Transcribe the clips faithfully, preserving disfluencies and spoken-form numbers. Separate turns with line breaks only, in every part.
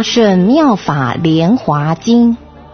圣妙法莲华经。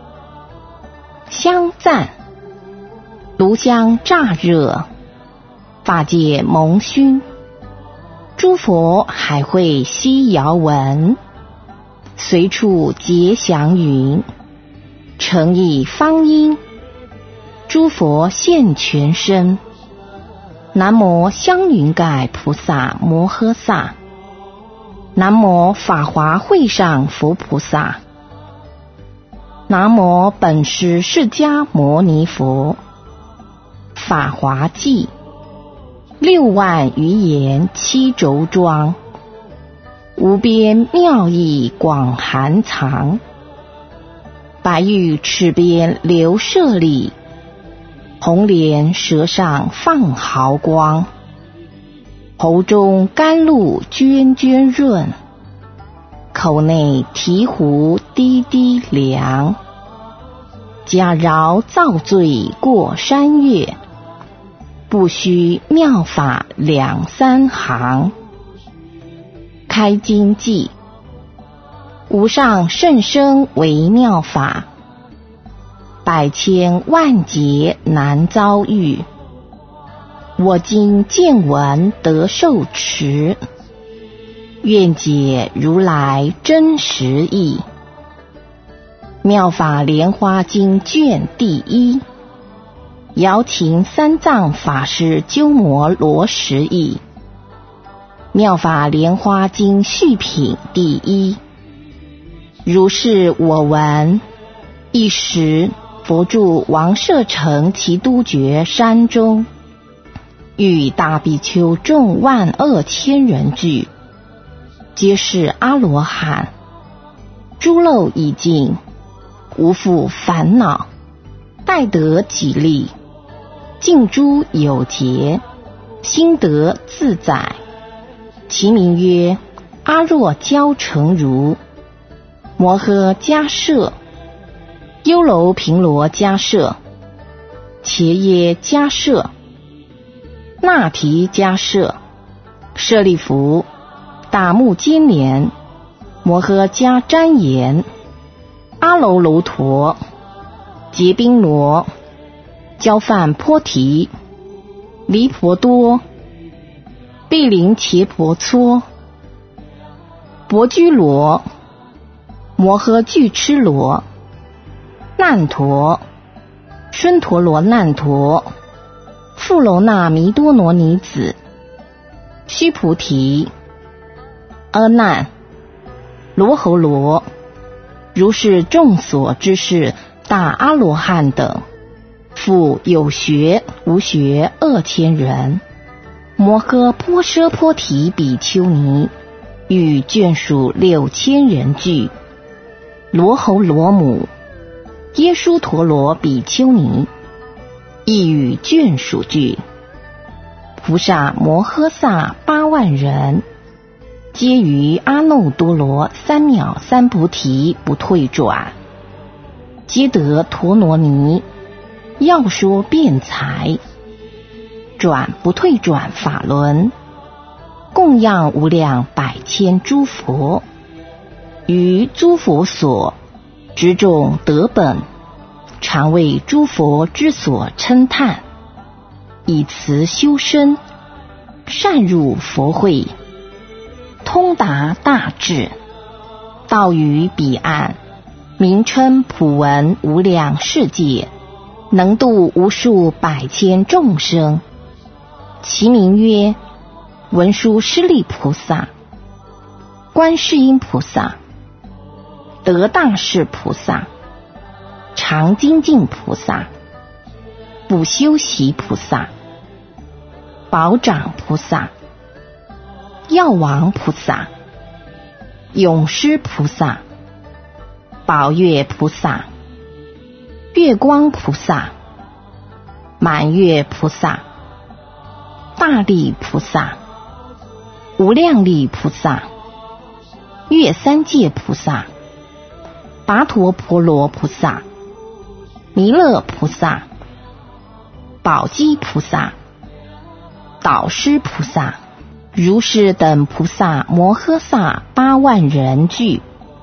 香赞，炉香乍热，法界蒙熏，诸佛海会悉遥闻，随处结祥云，诚意方音，诸佛现全身。南无香云盖菩萨摩诃萨，南无法华会上佛菩萨，南无本师释迦牟尼佛。法华记，六万余言七轴装，无边妙义广含藏。白玉池边流舍利，红莲舌上放毫光。喉中甘露涓涓润，口内醍醐滴滴凉。假饶造罪过山岳，不须妙法两三行。开经记，无上甚深微妙法，百千万劫难遭遇。我今见闻得受持，愿解如来真实义。妙法莲华经卷第一，瑶琴三藏法师鸠摩罗什译。妙法莲华经续品第一。如是我闻，一时佛住王舍城其都觉山中，与大比丘众万二千人聚，皆是阿罗汉。诸漏已尽，无复烦恼，待得己利，尽诸有节，心得自在。其名曰阿若憍成如、摩诃迦摄、优楼频罗迦摄、伽耶迦摄、那提迦摄、舍利弗、大目犍连、摩诃迦旃延、阿楼楼陀、结宾罗、焦饭波提、离婆多、毗陵伽婆搓、薄居罗、摩诃俱絺罗、难陀、孙陀罗难陀、富楼那弥多罗尼子、须菩提、阿难、罗侯罗，如是众所知是大阿罗汉等，复有学无学二千人。摩诃波奢波提比丘尼与眷属六千人聚。罗侯罗母耶输陀罗比丘尼亦与眷属聚。菩萨摩诃萨八万人，皆于阿耨多罗三藐三菩提不退转，皆得陀罗尼，要说辩才，转不退转法轮，供养无量百千诸佛，于诸佛所执众得本，常为诸佛之所称叹，以慈修身，善入佛会，通达大智，到于彼岸，名称普闻无量世界，能度无数百千众生。其名曰文殊师利菩萨、观世音菩萨、得大士菩萨、常精进菩萨、不修习菩萨、宝掌菩萨、药王菩萨、永施菩萨、宝月菩萨、月光菩萨、满月菩萨、大力菩萨、无量力菩萨、月三界菩萨、跋陀婆罗菩萨、弥勒菩萨、宝积菩萨、导师菩萨，如是等菩萨摩诃萨八万人聚。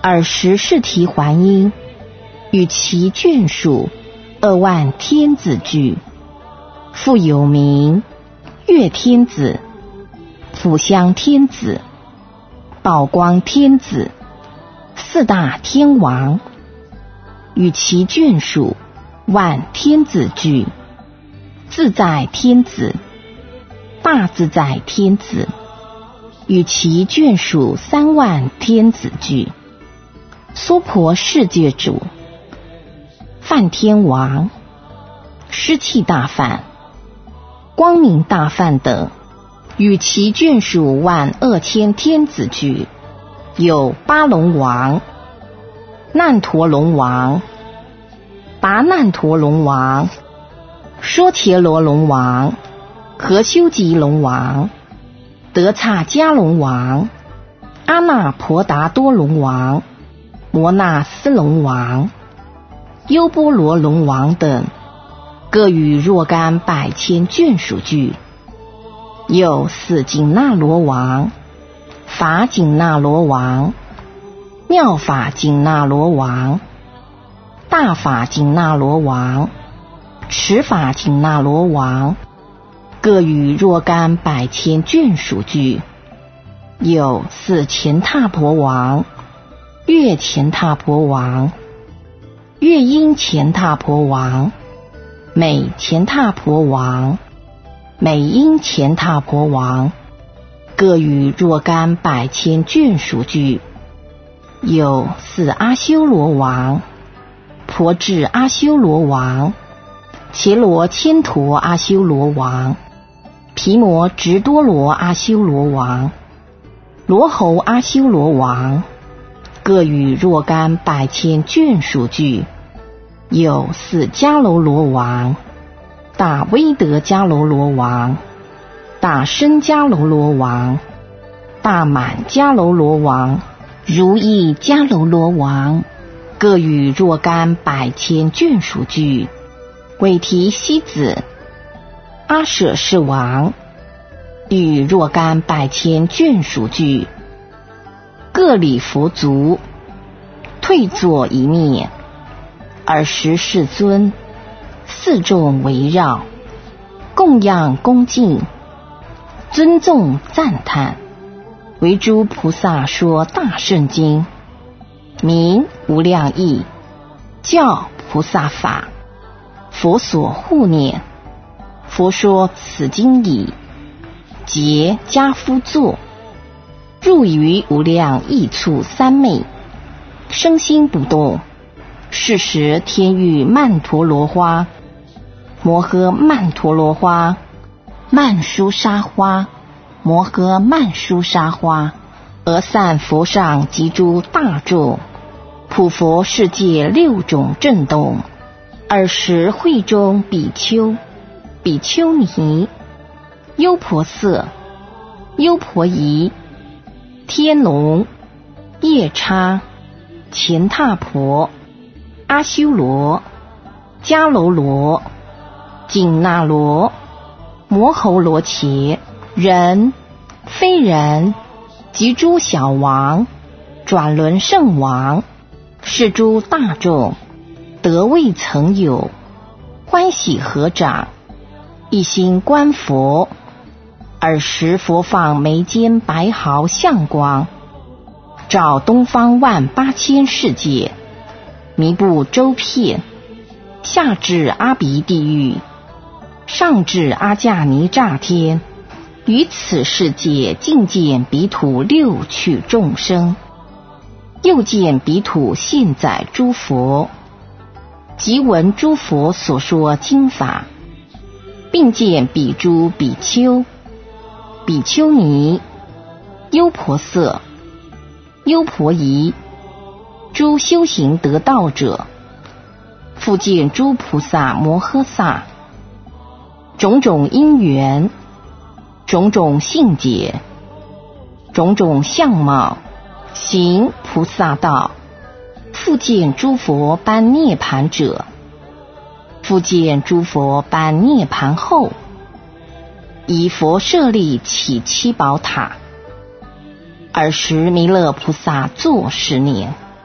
尔时世提还因，与其眷属二万天子俱，复有名月天子、辅香天子、宝光天子四大天王，与其眷属万天子俱，自在天子、大自在天子，与其眷属三万天子俱，娑婆世界主、梵天王、湿气大梵、光明大梵等，与其眷属万二千天子俱，有八龙王、难陀龙王、达难陀龙王、说伽罗龙王、何修吉龙王、德刹迦龙王、阿那婆达多龙王、摩那斯龙王、优波罗龙王等，各与若干百千眷属俱。有四紧那罗王、法紧那罗王、妙法紧那罗王、大法紧那罗王、持法紧那罗王，各与若干百千眷属俱。有四乾闼婆王、月乾闼婆王、月阴乾闼婆王、美乾闼婆王、美阴乾闼婆王，各与若干百千眷属俱。有四阿修罗王、婆智阿修罗王、伽罗千陀阿修罗王、毗摩直多罗阿修罗王、罗侯阿修罗王，各与若干百千眷属俱。有四迦楼罗王、大威德迦楼罗王、大身迦楼罗王、大满迦楼罗王、如意迦楼罗王，各与若干百千眷属俱。韦提希子、阿舍世王，与若干百千眷属俱。各礼佛足，退坐一面，尔时世尊四众围绕，供养恭敬，尊重赞叹，为诸菩萨说大圣经，名无量义，教菩萨法，佛所护念。佛说此经已，结跏趺坐，入于无量义处三昧，生心不动。是时天欲曼陀罗花、摩诃曼陀罗花、曼殊沙花、摩诃曼殊沙花，而散佛上及诸大众，普佛世界六种震动。尔时会中比丘、比丘尼、优婆塞、优婆夷、天龙、夜叉、乾闼婆、阿修罗、迦楼罗、紧那罗、摩吼罗伽、人、非人及诸小王、转轮圣王，是诸大众，得未曾有，欢喜合掌，一心观佛。尔时佛放眉间白毫相光，照东方万八千世界，弥布周遍，下至阿鼻地狱，上至阿迦尼吒天，于此世界尽见彼土六趣众生，又见彼土现载诸佛，即闻诸佛所说经法，并见彼诸比丘、比丘尼、优婆塞、优婆夷、诸修行得道者，复见诸菩萨摩诃萨，种种因缘，种种性解，种种相貌，行菩萨道。复见诸佛般涅盘者，复见诸佛般涅盘后，以佛舍利起七宝塔。尔时弥勒菩萨作是念：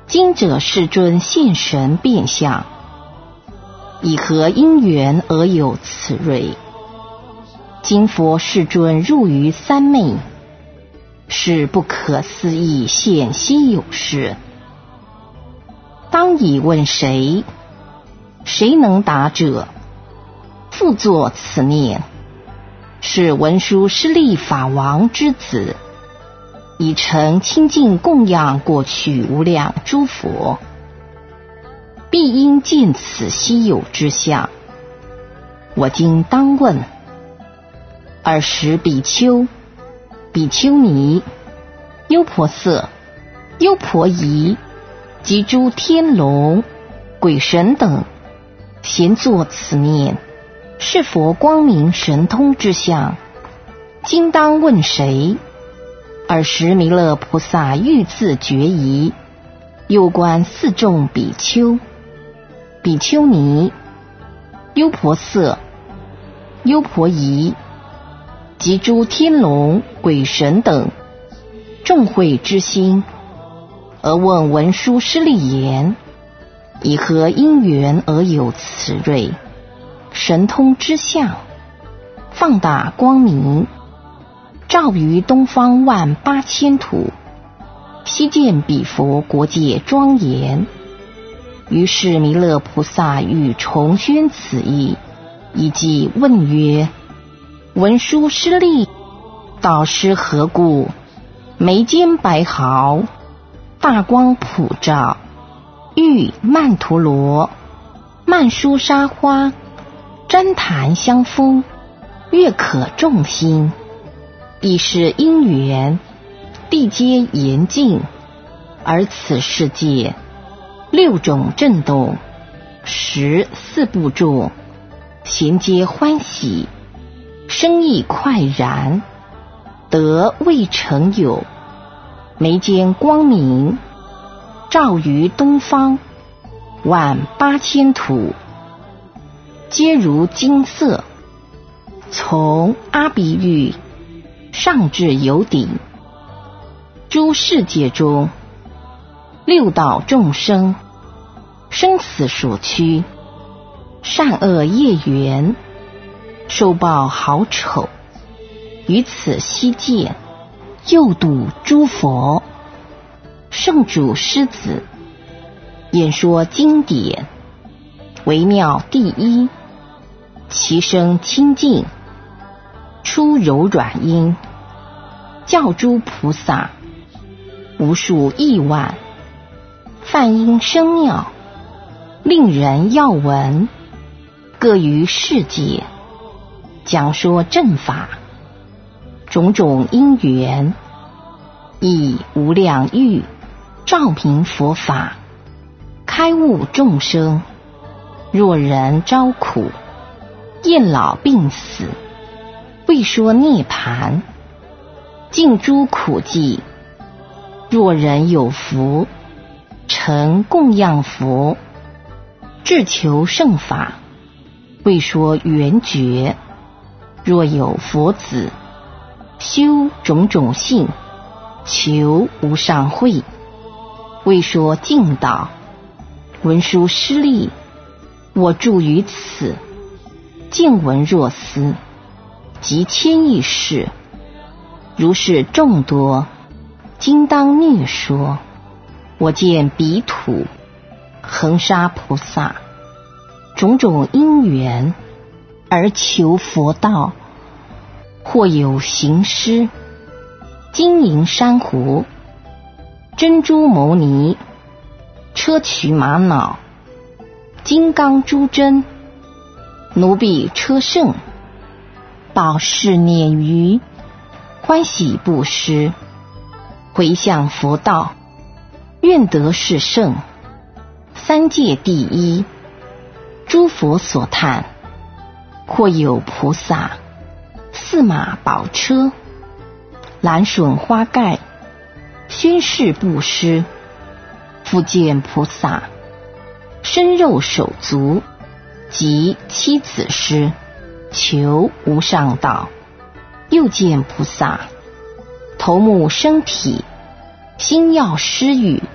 今者世尊现神变相，以何因缘而有此瑞？今佛世尊入于三昧，是不可思议现稀有事。当以问谁？谁能答者？复作此念：是文殊师利法王之子，以诚清净供养过去无量诸佛，必应见此稀有之相。我今当问：尔时比丘、比丘尼、优婆塞、优婆夷及诸天龙、鬼神等，咸作此念：是佛光明神通之相，今当问谁？尔时弥勒菩萨欲自决疑，又观四众比丘、比丘尼、优婆塞、优婆夷及诸天龙、鬼神等众会之心，而问文殊师利言：以何因缘而有此瑞？神通之相，放大光明，照于东方万八千土，悉见彼佛国界庄严。于是弥勒菩萨欲重宣此意，以即问曰：文殊师利，导师何故？眉间白毫，大光普照，玉曼陀罗、曼殊沙花、旃檀香风，悦可众心。亦是因缘，地皆严净，而此世界六种震动，十四部众，咸皆欢喜，生意快然，得未成有。眉间光明，照于东方万八千土，皆如金色，从阿鼻喻上至有顶。诸世界中，六道众生，生死所趋，善恶业缘，受报好丑，于此悉见，诱度诸佛。圣主师子演说经典，微妙第一，其声清净，出柔软音，教诸菩萨无数亿万，梵音声妙，令人要闻。各于世界讲说正法，种种因缘，以无量欲照明佛法，开悟众生。若人遭苦，厌老病死，未说涅槃，尽诸苦际。若人有福，诚供养佛，志求圣法，未说圆觉。若有佛子，修种种性，求无上慧，未说净道。文殊师利，我住于此，见闻若斯，及千亿世，如是众多，今当略说。我见彼土恒沙菩萨，种种因缘而求佛道，或有行施、金银珊瑚、珍珠牟尼、砗磲玛瑙、金刚珠针、奴婢车胜，宝饰碾鱼，欢喜布施，回向佛道，愿得是圣，三界第一。诸佛所叹，或有菩萨驷马宝车，蓝笋花盖，宣示布施。复见菩萨身肉手足及妻子施，求无上道。又见菩萨头目身体心要施语，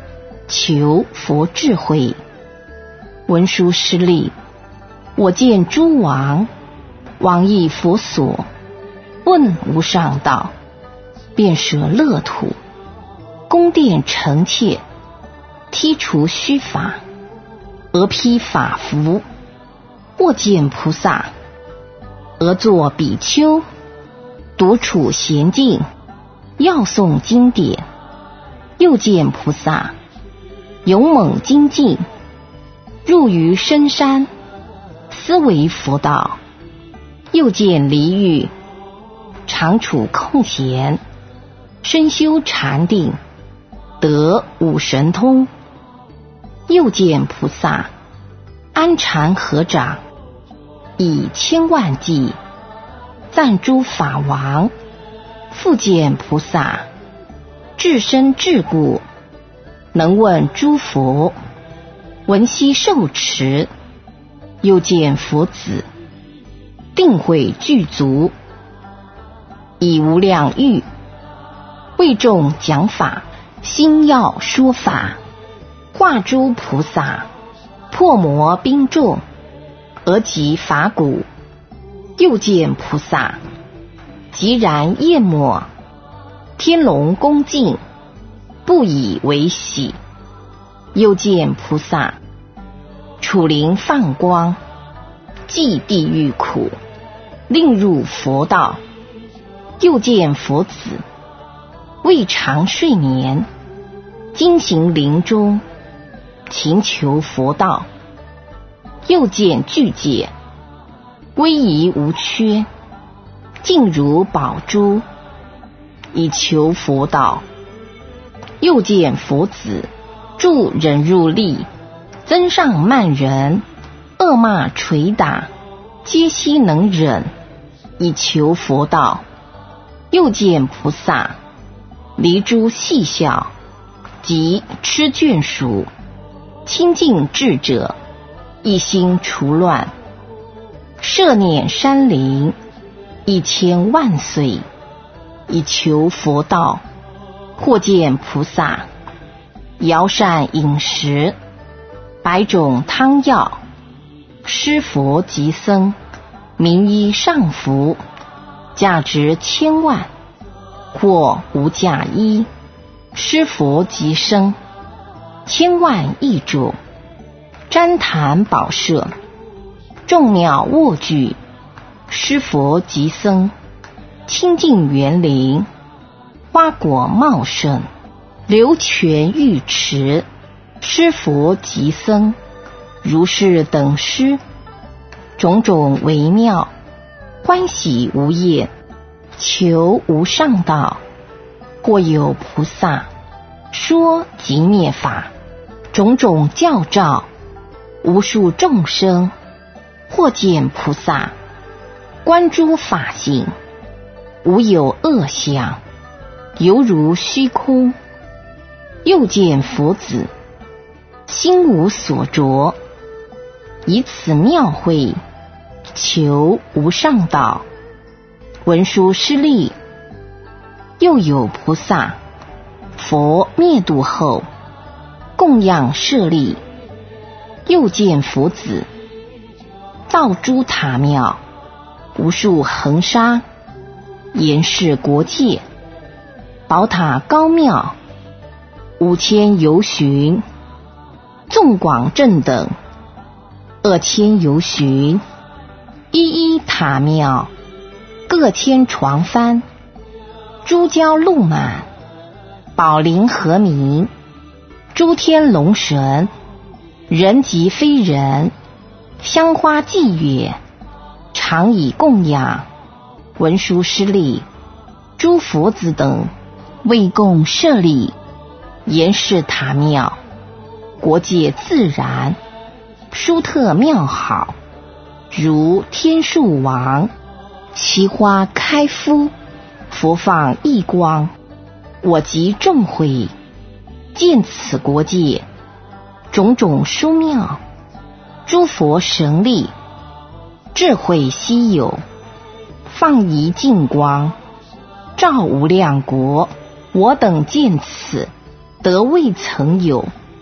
求佛智慧。文殊师利，我见诸王，往诣佛所，问无上道，便舍乐土，宫殿城阙，剔除虚法，俄披法服，或见菩萨，俄作比丘，独处闲静，要诵经典。又见菩萨，勇猛精进，入于深山，思维佛道。又见离欲，常处空闲，深修禅定，得五神通。又见菩萨，安禅合掌，以千万计赞诸法王。复见菩萨，至身至故，能问诸佛，闻悉受持。又见佛子，定慧具足，以无量欲为众讲法，心要说法，化诸菩萨，破魔兵众，而及法鼓。又见菩萨，即然焰抹，天龙恭敬，不以为喜。又见菩萨，处灵放光，济地狱苦，令入佛道。又见佛子，未尝睡眠，精行林中，勤求佛道。又见具戒，威仪无缺，净如宝珠，以求佛道。又见佛子，助忍辱力，增上慢人，恶骂捶打，皆悉能忍，以求佛道。又见菩萨，离诸细小，及吃眷属，清净智者，一心除乱，摄念山林，一千万岁，以求佛道。或见菩萨，摇膳饮食，百种汤药，施佛及僧，名衣上服，价值千万，或无价衣，施佛及僧，千万亿种，旃檀宝舍，众鸟卧具，施佛及僧，清净园林，花果茂盛，流泉浴池，施佛及僧，如是等施，种种微妙，欢喜无厌，求无上道。或有菩萨，说即灭法，种种教召，无数众生。或见菩萨，观诸法性，无有恶相，犹如虚空。又见佛子，心无所着，以此妙慧，求无上道。文殊师利，又有菩萨，佛灭度后，供养舍利。又见佛子，造诸塔庙，无数恒沙，严饰国界，宝塔高妙，五千由旬，纵广正等，二千由旬，一一塔庙，各千床幡，诸交鹿满，宝林和鸣，诸天龙神，人及非人，香花伎乐，常以供养。文殊师利，诸佛子等，为供舍利，严饰塔庙，国界自然，殊特妙好，如天树王，其花开敷，佛放异光。我及众会，见此国界，种种殊妙，诸佛神力，智慧稀有，放移净光，照无量国。我等见此，得未曾有，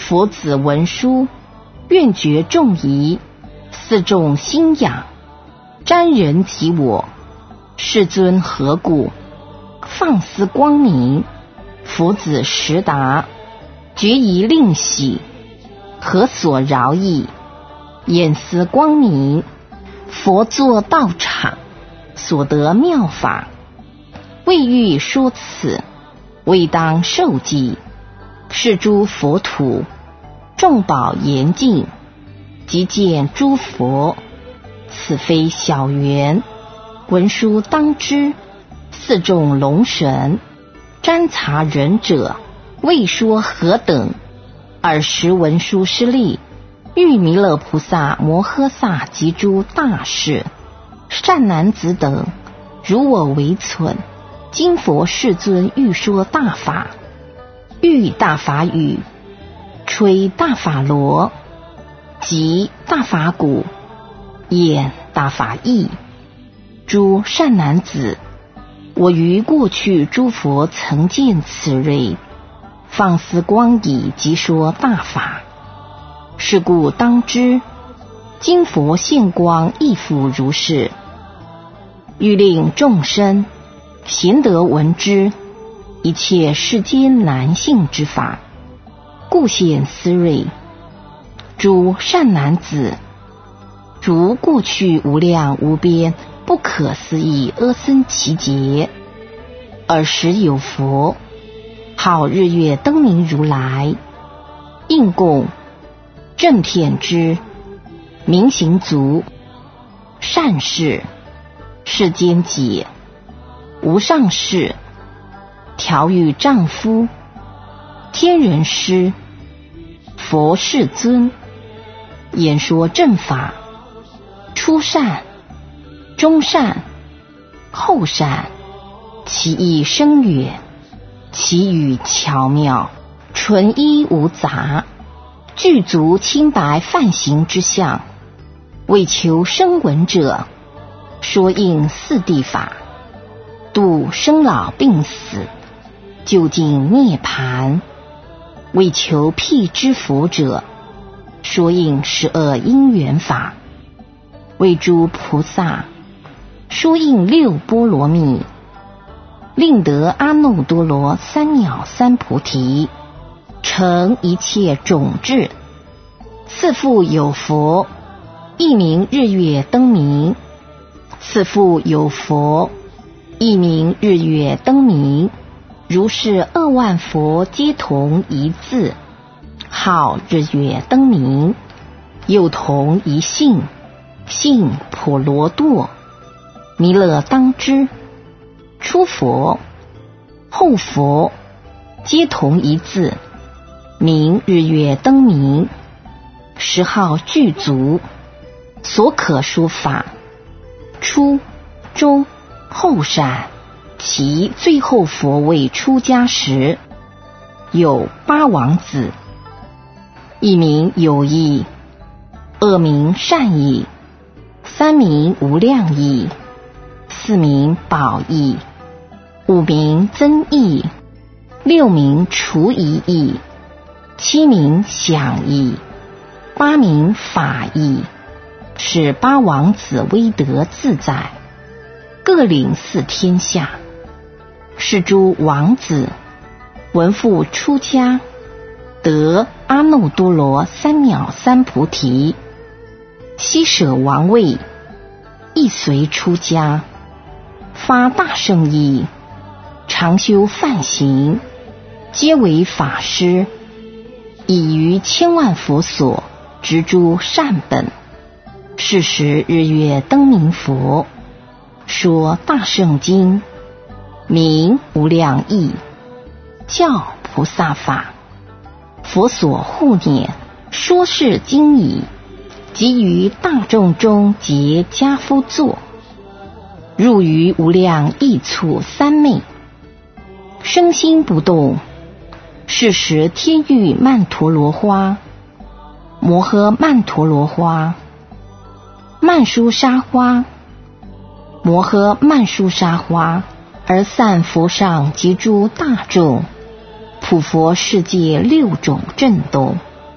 佛子闻书，愿觉众疑，四众心痒，瞻人及我，世尊何故？放思光明，佛子实答，觉疑令喜，何所饶益？眼思光明，佛作道场，所得妙法，未欲说此，未当受记。是诸佛土，众宝严净，即见诸佛，此非小缘。文殊当知，四众龙神，瞻察仁者，未说何等。尔时文殊师利，欲弥勒菩萨摩诃萨及诸大士、善男子等，如我为存。今佛世尊欲说大法，欲大法语，吹大法螺，即大法鼓，演大法义。诸善男子，我于过去诸佛曾见此瑞，放思光已，即说大法。是故当知，今佛现光亦复如是，欲令众生贤得闻之，一切世间难信之法，故显思瑞。诸善男子，如过去无量无边不可思议阿僧祇劫，尔时有佛号日月灯明如来，应供正遍知，明行足，善事，世间解，无上士，调御丈夫，天人师，佛世尊，演说正法，初善，中善，后善，其意深远，其语巧妙，纯一无杂，具足清白梵行之相，为求声闻者，说应四谛法，度生老病死，究竟涅槃；为求辟支佛者，说应十二因缘法；为诸菩萨，说应六波罗蜜，令得阿耨多罗三藐三菩提，成一切种智。次复有佛，一名日月灯明；次复有佛，一名日月灯明。如是二万佛皆同一字，号日月灯明，又同一姓，姓婆罗多。弥勒当知，初佛、后佛皆同一字，名日月灯明，十号具足，所可说法，初、中、后善。其最后佛位出家时，有八王子，一名有义，二名善义，三名无量义，四名宝义，五名增益，六名除疑义，七名想义，八名法义，使八王子威德自在，各领四天下。是诸王子闻复出家，得阿耨多罗三藐三菩提，悉舍王位，亦随出家，发大圣意，常修梵行，皆为法师，以于千万佛所植诸善本。是时日月灯明佛说大圣经，名无量义，教菩萨法，佛所护念，说是经已，即于大众中结跏趺坐，入于无量义处三昧，生心不动。是时天欲曼陀罗花、摩诃曼陀罗花、曼殊沙花、摩诃曼殊沙花，而散佛上及诸大众，普佛世界六种震动，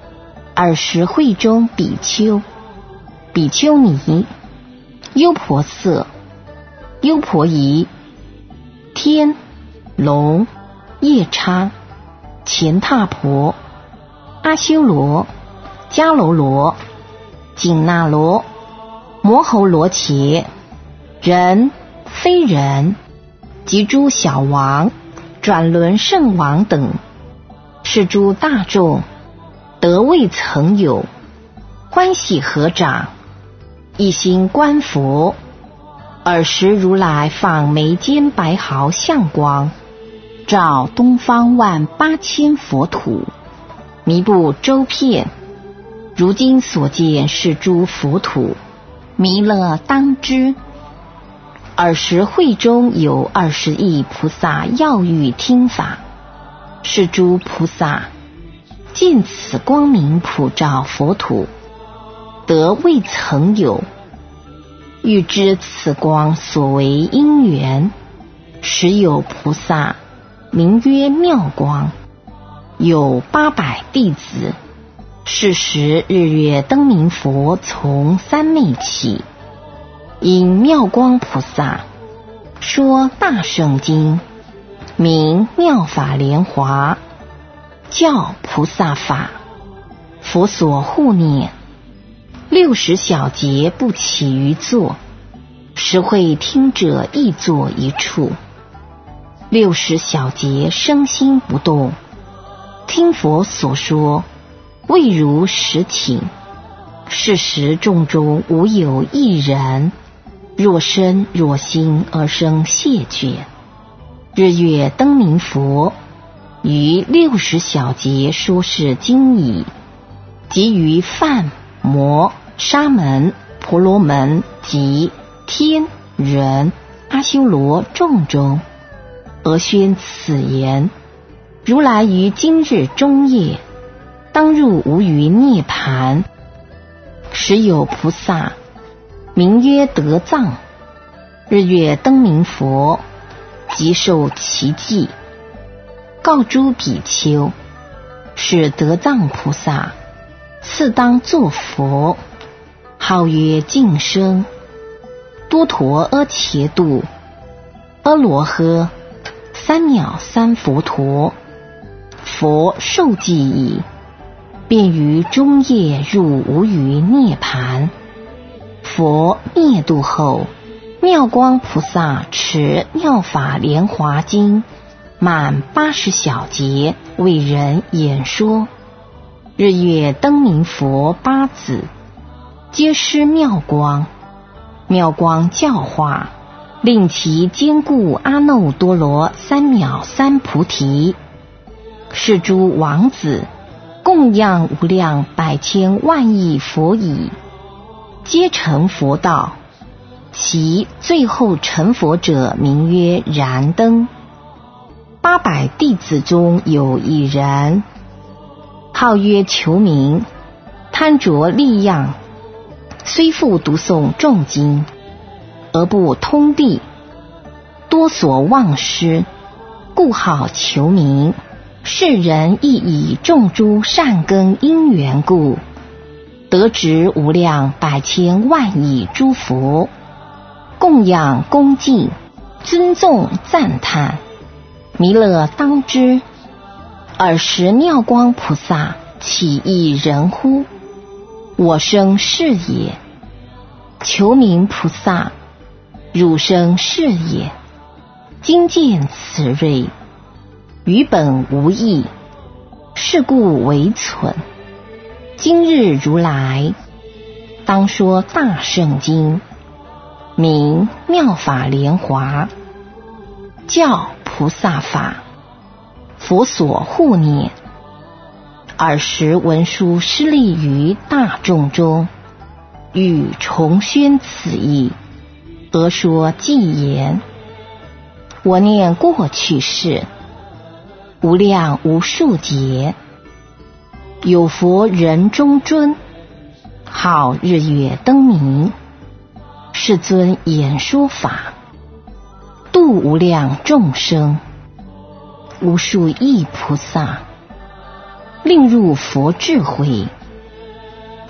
尔时会中比丘、比丘尼、优婆塞、优婆夷、天、龙、夜叉、乾闼婆、阿修罗、迦楼罗、紧那罗、摩吼罗伽、人、非人及诸小王、转轮圣王等，是诸大众得未曾有，欢喜合掌，一心观佛。尔时如来放眉间白毫相光，照东方万八千佛土，弥布周遍。如今所见是诸佛土，弥勒当知。尔时会中有二十亿菩萨要欲听法，是诸菩萨见此光明普照佛土，得未曾有，欲知此光所为因缘，时有菩萨名曰妙光，有八百弟子。是时日月灯明佛从三昧起，因妙光菩萨说大圣经，名妙法莲华，教菩萨法，佛所护念。六十小节不起于座，实会听者亦坐一处。六十小节生心不动，听佛所说，未如实请。是时众中无有一人，若身若心而生谢绝。日月灯明佛于六十小节说是经已，即于梵、摩、沙门、婆罗门及天、人、阿修罗众中，而宣此言：如来于今日中夜，当入无余涅盘。时有菩萨名曰德藏，日月灯明佛即受其记，告诸比丘，是德藏菩萨次当作佛，号曰净生，多陀阿伽度，阿罗诃，三藐三佛陀。佛受记已，便于中夜入无余涅盘。佛灭度后，妙光菩萨持妙法莲华经满八十小节，为人演说。日月灯明佛八子皆施妙光，妙光教化，令其坚固阿耨多罗三藐三菩提。是诸王子供养无量百千万亿佛已，皆成佛道。其最后成佛者名曰燃灯。八百弟子中有一人，号曰求明，贪着利养，虽复读诵众经，而不通地，多所忘失，故号求明。世人亦以种诸善根因缘故，得值无量百千万亿诸佛，供养恭敬，尊重赞叹。弥勒当知。尔时妙光菩萨起亦人乎？我生是也。求明菩萨，汝生是也。今见此瑞，于本无异，是故为存。今日如来当说大圣经，名妙法莲华，教菩萨法，佛所护念。尔时文殊师利于大众中，欲重宣此义，而说偈言：我念过去世，无量无数劫，有佛人中尊，号日月灯明。世尊演说法，度无量众生，无数亿菩萨，令入佛智慧，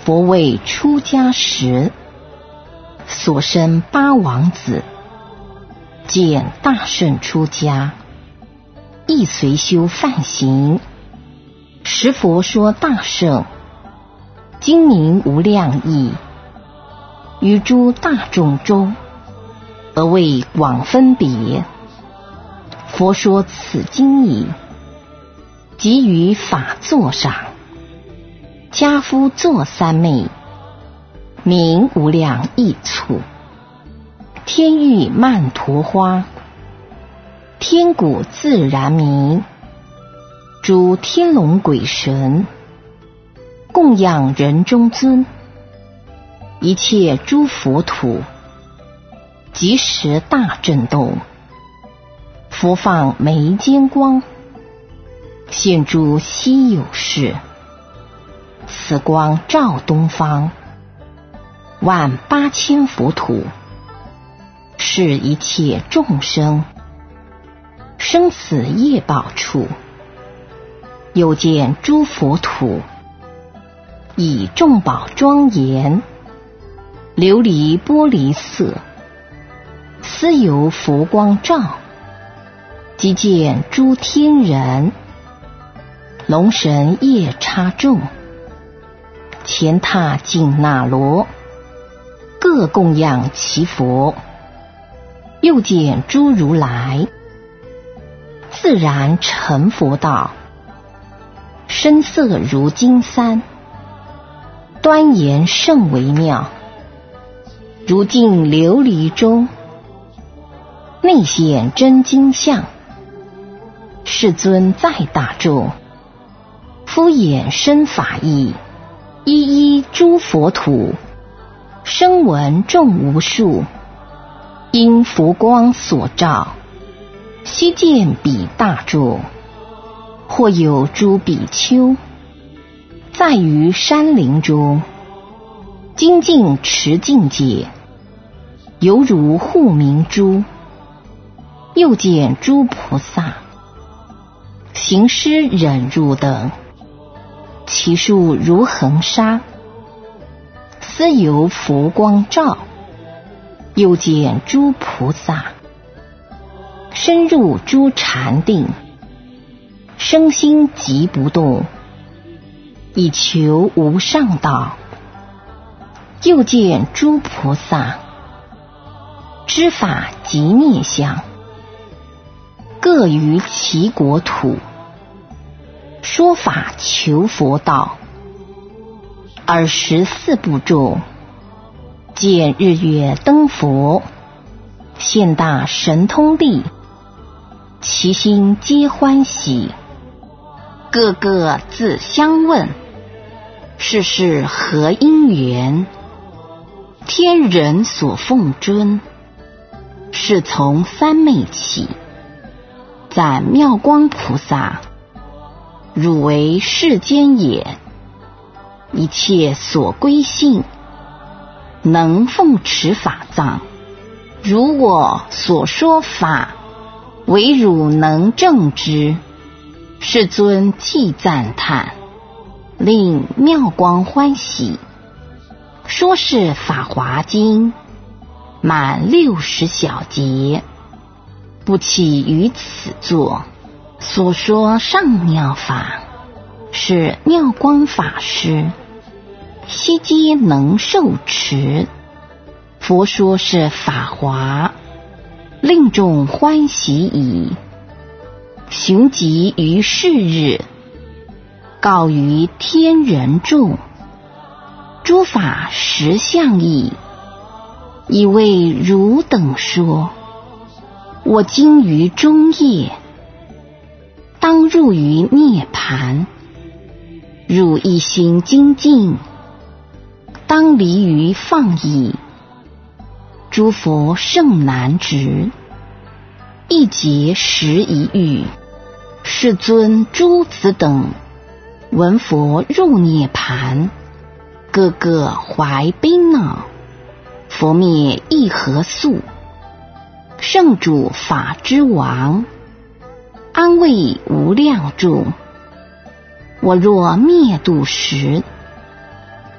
佛为出家时，所生八王子，见大圣出家，亦随修梵行。时佛说大圣，经名无量义，于诸大众中，而为广分别。佛说此经已，即于法座上，家夫坐三昧，名无量义处。天狱曼陀花，天鼓自然鸣。诸天龙鬼神，供养人中尊。一切诸佛土，即时大震动。佛放眉间光，现诸稀有事。此光照东方，万八千佛土，是一切众生生死业报处。又见诸佛土，以众宝庄严，琉璃玻璃色，斯由佛光照。即见诸天人，龙神夜叉众，前踏紧那罗，各供养其佛。又见诸如来，自然成佛道，身色如金山，端严甚微妙，如镜琉璃中，内显真金像。世尊在大众，敷衍生法义，一一诸佛土，声闻众无数，因佛光所照，悉见彼大众。或有诸比丘，在于山林中，精进持境界，犹如护明珠。又见诸菩萨，行施忍辱等，其数如恒沙，斯由佛光照。又见诸菩萨，深入诸禅定，生心即不动，以求无上道。又见诸菩萨，知法即灭相，各于其国土，说法求佛道。尔时四部众，见日月灯佛，现大神通力，其心皆欢喜，个个自相问，世事何因缘？天人所奉尊，是从三昧起，赞妙光菩萨，汝为世间也。一切所归信，能奉持法藏。如我所说法，唯汝能证之。世尊既赞叹，令妙光欢喜，说是法华经，满六十小节，不起于此座。所说上妙法，是妙光法师，悉皆能受持。佛说是法华，令众欢喜矣。雄极于是日，告于天人众，诸法实相义，以为汝等说。我今于中夜，当入于涅盘，汝一心精进，当离于放逸。诸佛甚难执，一劫十一遇。世尊诸子等，闻佛入涅盘，个个怀悲恼。佛灭亦何速？圣主法之王，安慰无量众。我若灭度时，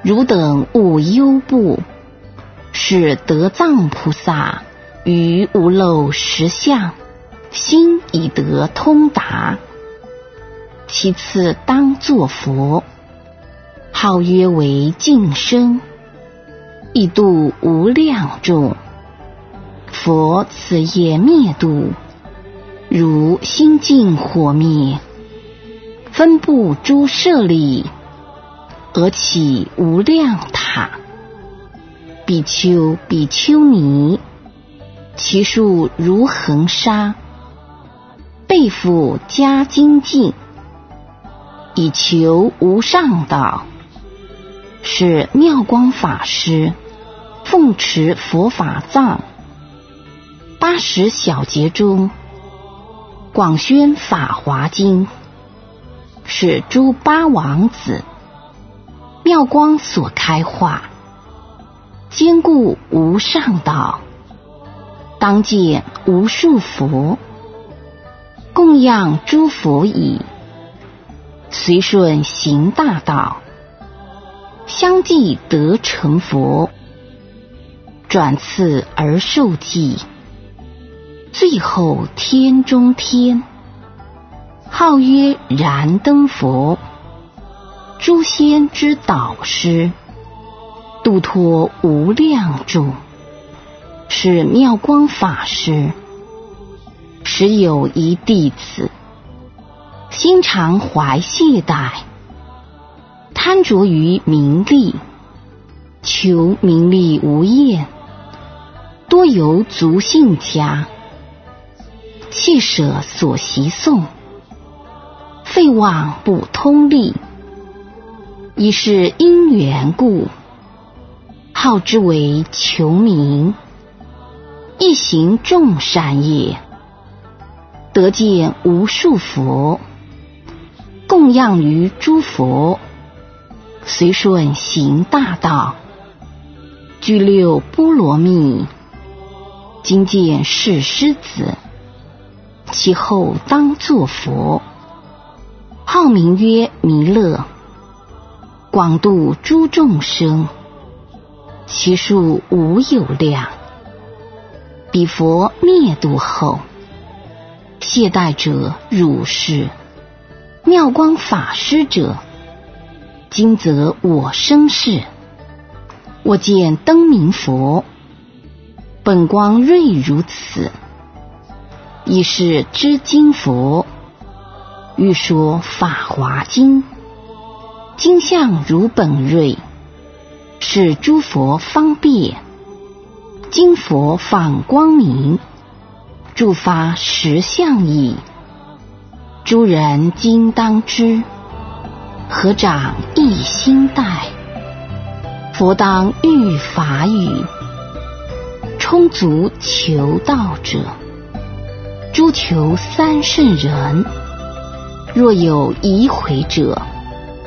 汝等勿忧怖，是得藏菩萨于无漏实相，心已得通达。其次当作佛，号曰为净身，亦度无量众。佛此业灭度，如心尽火灭，分布诸舍利，而起无量塔。比丘比丘尼，其数如恒沙，背负加精进，以求无上道。是妙光法师奉持佛法藏，八十小节中广宣法华经，是诸八王子妙光所开化，坚固无上道。当见无数佛，供养诸佛已，随顺行大道，相继得成佛，转次而受记，最后天中天，号曰燃灯佛，诸仙之导师，度脱无量众。是妙光法师，时有一弟子，心常怀懈怠，贪着于名利，求名利无厌，多由族姓家，弃舍所习诵，废忘不通力。已是因缘故，号之为求名，一行众善业，得见无数佛，供养于诸佛，随顺行大道，具六波罗蜜，今见是狮子，其后当作佛，号名曰弥勒，广度诸众生，其数无有量。彼佛灭度后，懈怠者汝是，妙光法师者，今则我生世，我见灯明佛，本光瑞如此，已是知经佛，欲说法华经，经相如本瑞，是诸佛方便，今佛放光明，著发实相义，诸人今当知，合掌一心待，佛当喻法语，充足求道者，诸求三圣人，若有疑悔者，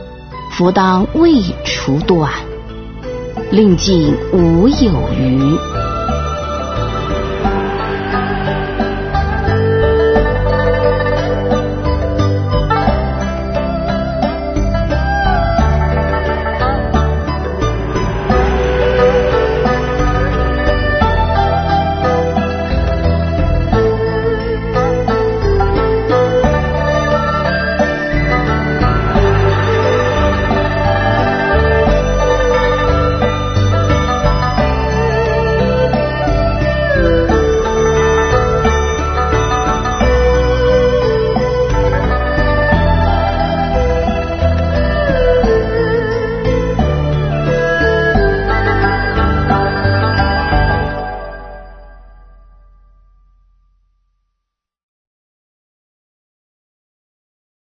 佛当未除断，令尽无有余。